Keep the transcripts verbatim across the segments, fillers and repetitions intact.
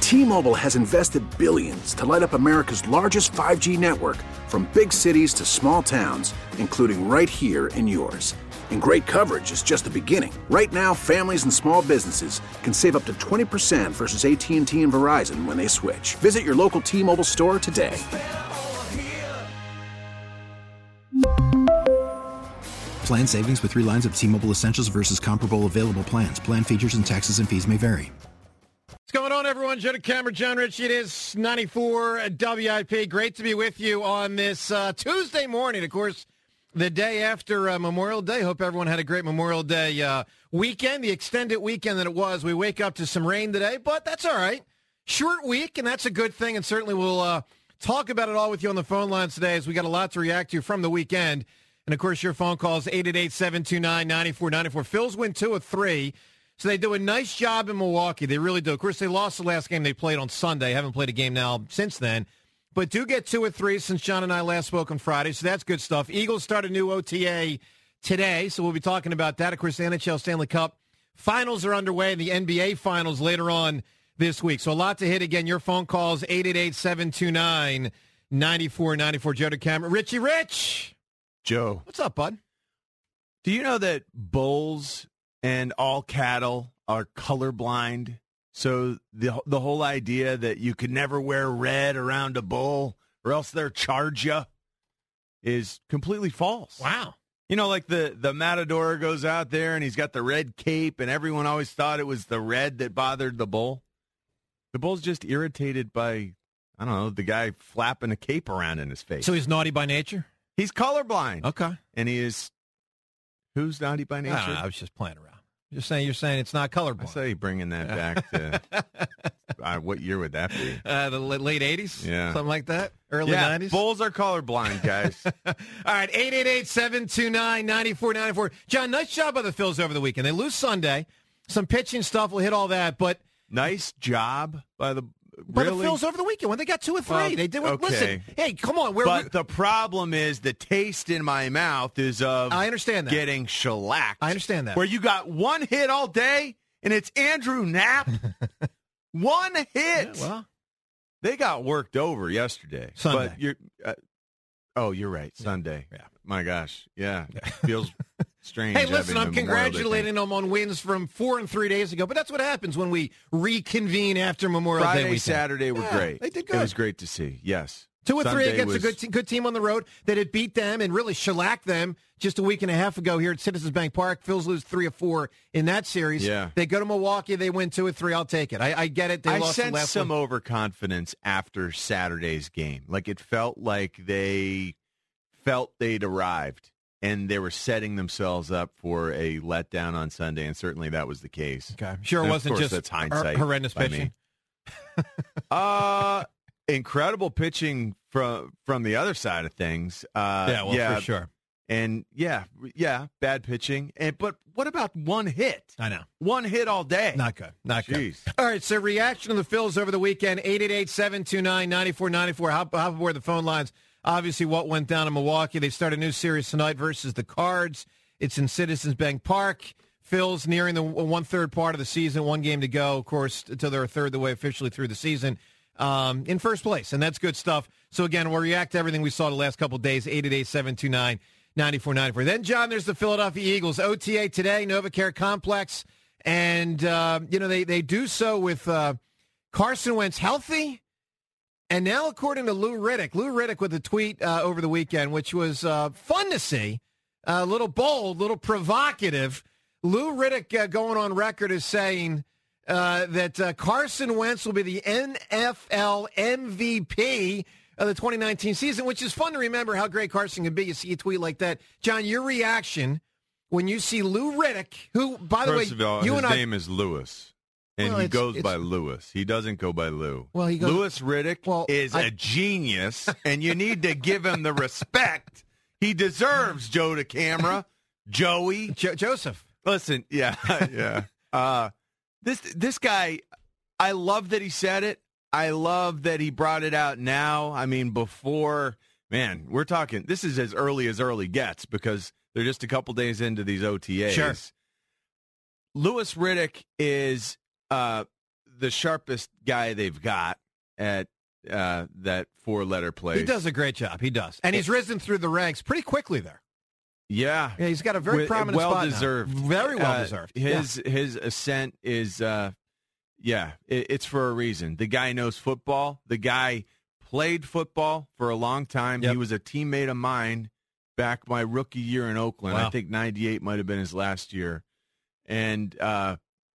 T-Mobile has invested billions to light up America's largest five G network, from big cities to small towns, including right here in yours. And great coverage is just the beginning. Right now, families and small businesses can save up to twenty percent versus A T and T and Verizon when they switch. Visit your local T-Mobile store today. Plan savings with three lines of T-Mobile Essentials versus comparable available plans. Plan features and taxes and fees may vary. What's going on, everyone? Joe DeCamera, John Ritchie. It is ninety-four W I P. Great to be with you on this uh, Tuesday morning. Of course, the day after uh, Memorial Day. Hope everyone had a great Memorial Day uh, weekend, the extended weekend that it was. We wake up to some rain today, but that's all right. Short week, and that's a good thing, and certainly we'll uh, talk about it all with you on the phone lines today, as we got a lot to react to from the weekend. And, of course, your phone calls, eight eight eight, seven two nine, nine four nine four. Phils win two of three, so they do a nice job in Milwaukee. They really do. Of course, they lost the last game they played on Sunday. Haven't played a game now since then. But do get two or three since John and I last spoke on Friday, so that's good stuff. Eagles start a new O T A today, so we'll be talking about that. Of course, the N H L Stanley Cup finals are underway, and the N B A finals later on this week. So a lot to hit. Again, your phone calls, eight eight eight, seven two nine, nine four nine four. Joe DeCamera. Richie Rich. Joe. What's up, bud? Do you know that bulls and all cattle are colorblind? So the the whole idea that you could never wear red around a bull or else they'll charge you is completely false. Wow. You know, like the, the matador goes out there and he's got the red cape and everyone always thought it was the red that bothered the bull. The bull's just irritated by, I don't know, the guy flapping a cape around in his face. So he's naughty by nature? He's colorblind. Okay. And he is, who's naughty by nature? I, don't know, I was just playing around. Just saying, you're saying it's not colorblind. I saw you bringing that back to, uh, what year would that be? Uh, the late eighties? Yeah. Something like that? Early yeah, nineties? Bulls are colorblind, guys. All right, eight eight eight, seven two nine, nine four nine four. John, nice job by the Phils over the weekend. They lose Sunday. Some pitching stuff. We'll hit all that, but... Nice job by the... By really? the Phils over the weekend when they got two or three. Well, they did. okay. Listen, hey, come on. We're, but we're, the problem is the taste in my mouth is of I understand that. getting shellacked. I understand that. Where you got one hit all day, and it's Andrew Knapp. One hit. Yeah, well, they got worked over yesterday. Sunday. But you're, uh, oh, you're right. Sunday. Yeah. My gosh. Yeah. Feels strange. Hey, listen, I'm having a Memorial Day congratulating them on wins from four and three days ago, but that's what happens when we reconvene after Memorial Friday, Day weekend. Saturday were Yeah, great. they did good. It was great to see. Yes. Two or Sunday three against was, a good te- good team on the road that had beat them and really shellacked them just a week and a half ago here at Citizens Bank Park. Phils lose three or four in that series. Yeah. They go to Milwaukee, they win two or three. I'll take it. I, I get it. They I lost the sensed last some one. overconfidence after Saturday's game. Like it felt like they felt they'd arrived and they were setting themselves up for a letdown on Sunday, and certainly that was the case. Okay. Sure, it And of wasn't course, just that's hindsight horrendous by pitching. me. uh, incredible pitching from from the other side of things. Uh, yeah, well, yeah, for sure. And yeah, yeah, bad pitching. And but what about one hit? I know. One hit all day. Not good. Not Jeez. good. All right, so reaction to the Phils over the weekend, eight eight eight, seven two nine, nine four nine four. Hop, hop aboard the phone lines. Obviously, what went down in Milwaukee. They start a new series tonight versus the Cards. It's in Citizens Bank Park. Phils nearing the one-third part of the season, one game to go, of course, until they're a third of the way officially through the season, um, in first place, and that's good stuff. So, again, we'll react to everything we saw the last couple of days, eight eight eight, seven two nine, nine four nine four. Then, John, there's the Philadelphia Eagles. O T A today, NovaCare Complex, and, uh, you know, they, they do so with uh, Carson Wentz healthy. And now, according to Lou Riddick, Lou Riddick with a tweet uh, over the weekend, which was uh, fun to see, a little bold, a little provocative. Lou Riddick uh, going on record as saying uh, that uh, Carson Wentz will be the N F L M V P of the twenty nineteen season, which is fun to remember how great Carson can be. You see a tweet like that. John, your reaction when you see Lou Riddick, who, by the First way, of all, you his and name I, is Lewis. And Well, he it's- goes it's- by Lewis. He doesn't go by Lou. Well, he goes- Lewis Riddick Well, is I- a genius, and you need to give him the respect he deserves, Joe DeCamera. Joey. Jo- Joseph. Listen, yeah, yeah. Uh, this this guy, I love that he said it. I love that he brought it out now. I mean, before, man, we're talking, this is as early as early gets because they're just a couple days into these O T As. Sure. Lewis Riddick is uh, the sharpest guy they've got at uh, that four-letter place. He does a great job. He does. And he's risen through the ranks pretty quickly there. Yeah. Yeah, he's got a very With, prominent well spot deserved. now. Very well deserved. Uh, his yeah. his ascent is, uh, yeah, it, it's for a reason. The guy knows football. The guy played football for a long time. Yep. He was a teammate of mine back my rookie year in Oakland. Wow. I think ninety-eight might have been his last year. And uh,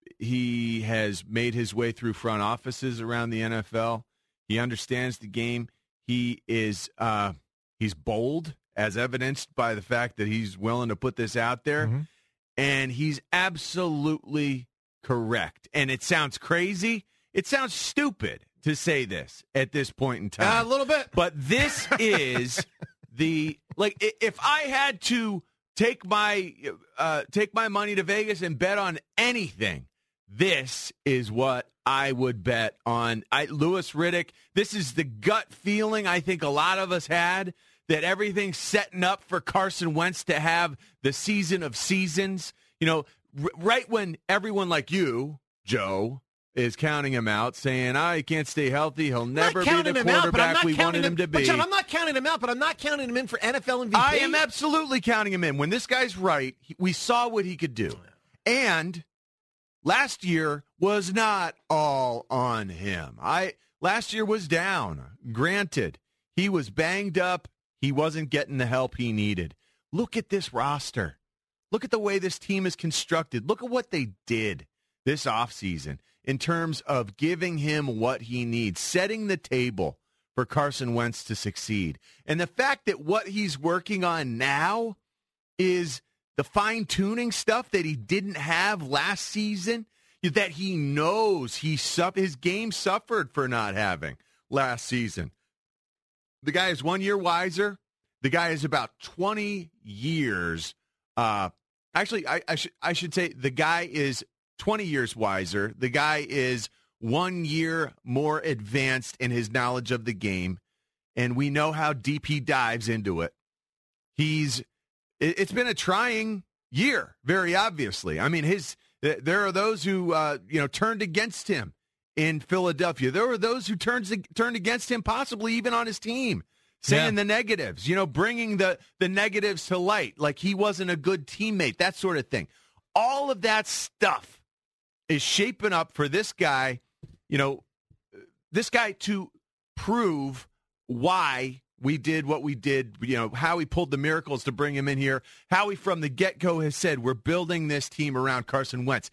he has made his way through front offices around the N F L. He understands the game. He is uh, he's bold, as evidenced by the fact that he's willing to put this out there. Mm-hmm. And he's absolutely correct. And it sounds crazy. It sounds stupid to say this at this point in time. Uh, a little bit. But this is the, like, if I had to take my uh, take my money to Vegas and bet on anything, this is what I would bet on. I, Louis Riddick, this is the gut feeling I think a lot of us had, that everything's setting up for Carson Wentz to have the season of seasons. You know, r- right when everyone like you, Joe, is counting him out, saying, oh, he can't stay healthy. He'll never be the quarterback we wanted him to be. But John, I'm not counting him out, but I'm not counting him in for N F L M V P. I am absolutely counting him in. When this guy's right, he, we saw what he could do. And last year was not all on him. I Last year was down. Granted, he was banged up. He wasn't getting the help he needed. Look at this roster. Look at the way this team is constructed. Look at what they did this offseason in terms of giving him what he needs, setting the table for Carson Wentz to succeed. And the fact that what he's working on now is the fine-tuning stuff that he didn't have last season, that he knows he suffered, his game suffered for not having last season. The guy is one year wiser. The guy is about twenty years. Uh, actually, I, I, sh- I should say the guy is twenty years wiser. The guy is one year more advanced in his knowledge of the game, and we know how deep he dives into it. He's. It, it's been a trying year, very obviously. I mean, his. There are those who uh, you know turned against him in Philadelphia. There were those who turned turned against him, possibly even on his team, saying yeah. the negatives, you know, bringing the, the negatives to light, like he wasn't a good teammate, that sort of thing. All of that stuff is shaping up for this guy, you know, this guy to prove why we did what we did, you know, how he pulled the miracles to bring him in here, how he from the get-go has said, we're building this team around Carson Wentz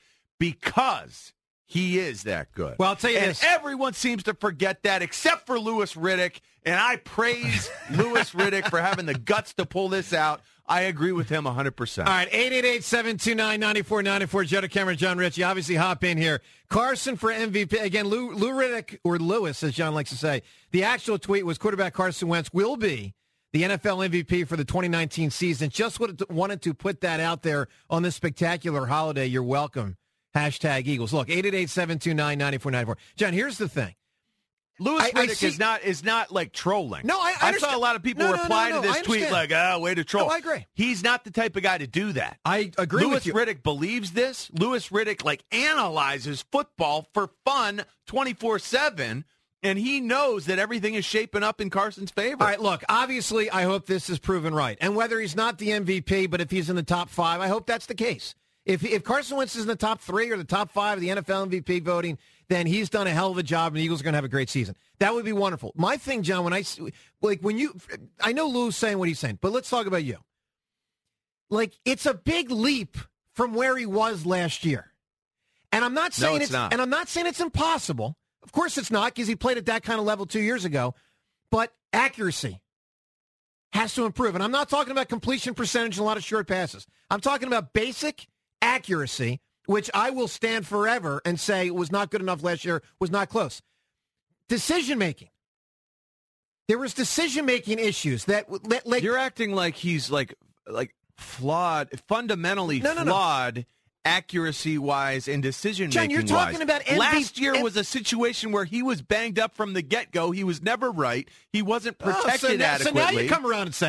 because he is that good. Well, I'll tell you and this. Everyone seems to forget that except for Louis Riddick, and I praise Louis Riddick for having the guts to pull this out. I agree with him one hundred percent. All right, eight eight eight, seven two nine, nine four nine four. Joe Cameron, John Ritchie, obviously hop in here. Carson for M V P. Again, Lou, Lou Riddick, or Lewis, as John likes to say. The actual tweet was quarterback Carson Wentz will be the N F L M V P for the twenty nineteen season. Just wanted to put that out there on this spectacular holiday. You're welcome. Hashtag Eagles. Look, eight eight eight, seven two nine, nine four nine four. John, here's the thing. Louis I, Riddick I see, is not is not like trolling. No, I, I, I saw a lot of people no, reply no, no, no, to this tweet like, "Ah, oh, way to troll." No, I agree. He's not the type of guy to do that. I agree Louis with you. Riddick believes this. Louis Riddick like analyzes football for fun twenty-four seven, and he knows that everything is shaping up in Carson's favor. All right, look, obviously I hope this is proven right. And whether he's not the M V P, but if he's in the top five, I hope that's the case. If if Carson Wentz is in the top three or the top five of the N F L M V P voting, then he's done a hell of a job, and the Eagles are going to have a great season. That would be wonderful. My thing, John, when I like when you, I know Lou's saying what he's saying, but let's talk about you. Like, it's a big leap from where he was last year, and I'm not saying no, it's, it's not. and I'm not saying it's impossible. Of course, it's not, because he played at that kind of level two years ago. But accuracy has to improve, and I'm not talking about completion percentage and a lot of short passes. I'm talking about basic accuracy, which I will stand forever and say was not good enough last year, was not close. Decision-making. There was decision-making issues that... Like, You're acting like he's like like flawed, fundamentally no, no, flawed no. accuracy-wise and decision-making-wise. John, you're talking about M V P. Last year M- was a situation where he was banged up from the get-go. He was never right. He wasn't protected oh, so now, adequately. So now you come around and say it.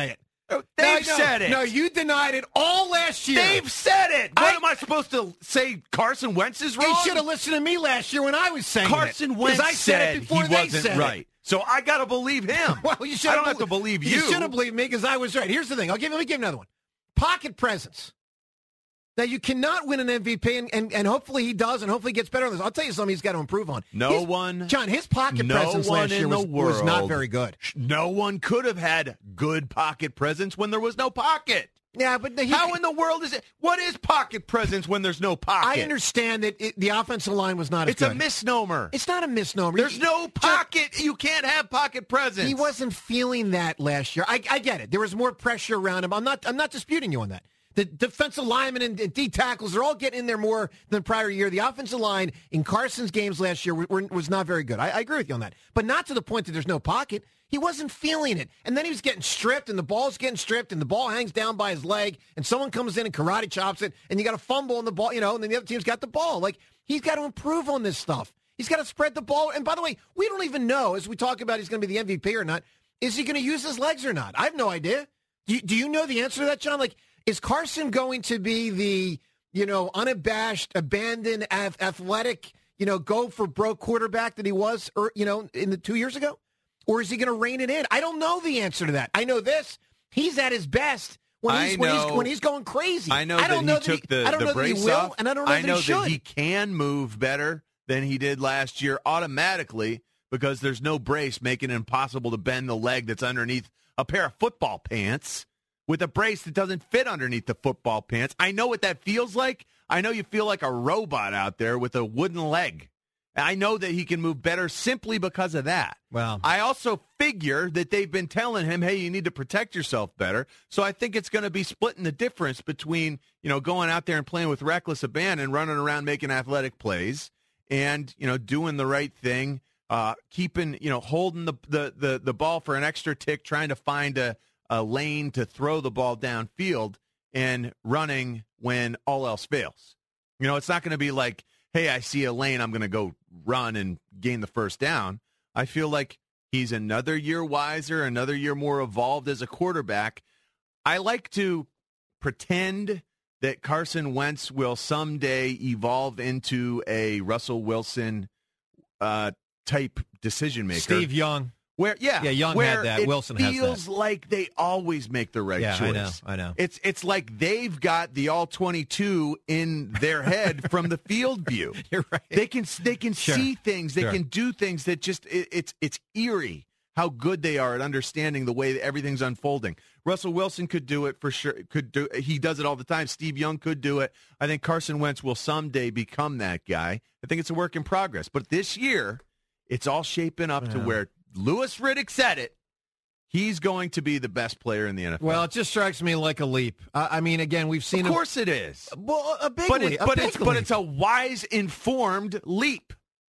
They've no, no, said it. No, you denied it all last year. They've said it. What I, am I supposed to say? Carson Wentz is wrong? You should have listened to me last year when I was saying Carson it. Wentz I said said it before he they wasn't said right. It. So I got to believe him. Well, you should. I don't have to believe you. You should have believed me because I was right. Here's the thing. I'll give. Let me give you another one. Pocket presence. Now, you cannot win an M V P, and, and, and hopefully he does, and hopefully he gets better on this. I'll tell you something he's got to improve on. No his, one. John, his pocket no presence one last year in was, the world, was not very good. No one could have had good pocket presence when there was no pocket. Yeah, but he, how in the world is it? What is pocket presence when there's no pocket? I understand that it, the offensive line was not as it's good. It's a misnomer. It's not a misnomer. There's no pocket. You can't have pocket presence. He wasn't feeling that last year. I, I get it. There was more pressure around him. I'm not. I'm not disputing you on that. The defensive linemen and, and D tackles, they're all getting in there more than the prior year. The offensive line in Carson's games last year were, were, was not very good. I, I agree with you on that. But not to the point that there's no pocket. He wasn't feeling it. And then he was getting stripped, and the ball's getting stripped, and the ball hangs down by his leg, and someone comes in and karate chops it, and you got a fumble on the ball, you know, and then the other team's got the ball. Like, he's got to improve on this stuff. He's got to spread the ball. And by the way, we don't even know, as we talk about he's going to be the M V P or not, is he going to use his legs or not? I have no idea. Do you, do you know the answer to that, John? Like, is Carson going to be the, you know, unabashed, abandoned, athletic, you know, go for broke quarterback that he was, or, you know, in the two years ago? Or is he going to rein it in? I don't know the answer to that. I know this. He's at his best when he's, when he's, when he's going crazy. I know I don't that know he took that he, the, I don't the know brace that he will, off. and I don't know I that know he should. that he can move better than he did last year automatically because there's no brace making it impossible to bend the leg that's underneath a pair of football pants with a brace that doesn't fit underneath the football pants. I know what that feels like. I know you feel like a robot out there with a wooden leg. I know that he can move better simply because of that. Well, I also figure that they've been telling him, hey, you need to protect yourself better. So I think it's going to be splitting the difference between, you know, going out there and playing with reckless abandon, running around making athletic plays, and, you know, doing the right thing, uh, keeping, you know, holding the, the, the, the ball for an extra tick, trying to find a, a lane to throw the ball downfield, and running when all else fails. You know, it's not going to be like, hey, I see a lane, I'm going to go run and gain the first down. I feel like he's another year wiser, another year more evolved as a quarterback. I like to pretend that Carson Wentz will someday evolve into a Russell Wilson uh, type decision maker. Steve Young. Where yeah, yeah, Young where had that. It Wilson has that. Feels like they always make the right yeah, choice. I know, I know. It's it's like they've got the all twenty-two in their head from the field view. You're right. They can they can sure. see things. They sure. can do things that just it, it's it's eerie how good they are at understanding the way that everything's unfolding. Russell Wilson could do it for sure. Could do he does it all the time. Steve Young could do it. I think Carson Wentz will someday become that guy. I think it's a work in progress. But this year, it's all shaping up yeah. to where Louis Riddick said it. He's going to be the best player in the N F L. Well, it just strikes me like a leap. Uh, I mean, again, we've seen. Of course, him, it is. Well, a big but leap. It, a but big it's leap. but it's a wise, informed leap.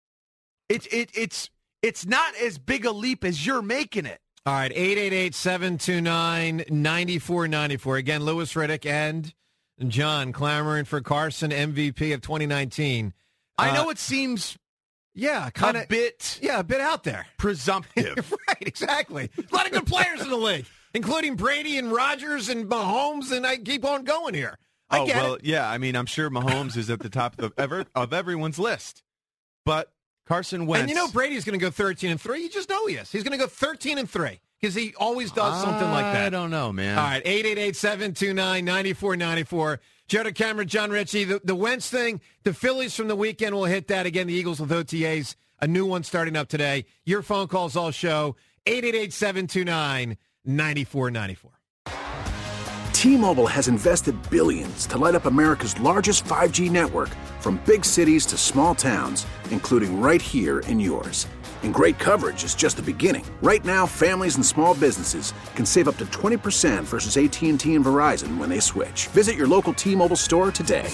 It's it it's it's not as big a leap as you're making it. All right, eight eight eight, seven two nine, nine four nine four. Again, Louis Riddick and John clamoring for Carson M V P of twenty nineteen. I uh, know it seems. Yeah, kind of a bit. Yeah, a bit out there. Presumptive. Right, exactly. A lot of good players in the league, including Brady and Rodgers and Mahomes, and I keep on going here. I oh, get well, it. yeah, I mean, I'm sure Mahomes is at the top of ever of everyone's list. But Carson Wentz. And you know Brady's going to go thirteen and three. You just know he is. He's going to go thirteen and three because he always does something like that. I don't know, man. All right, eight eight eight, seven two nine, nine four nine four. Joe DeCamera, John Ritchie. The, the Wentz thing, the Phillies from the weekend will hit that again. The Eagles with O T As. A new one starting up today. Your phone calls all show. eight eight eight, seven two nine, nine four nine four. T-Mobile has invested billions to light up America's largest five G network, from big cities to small towns, including right here in yours. And great coverage is just the beginning. Right now, families and small businesses can save up to twenty percent versus A T and T and Verizon when they switch. Visit your local T-Mobile store today.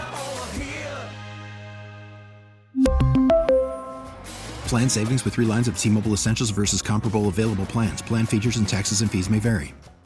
Plan savings with three lines of T-Mobile Essentials versus comparable available plans. Plan features and taxes and fees may vary.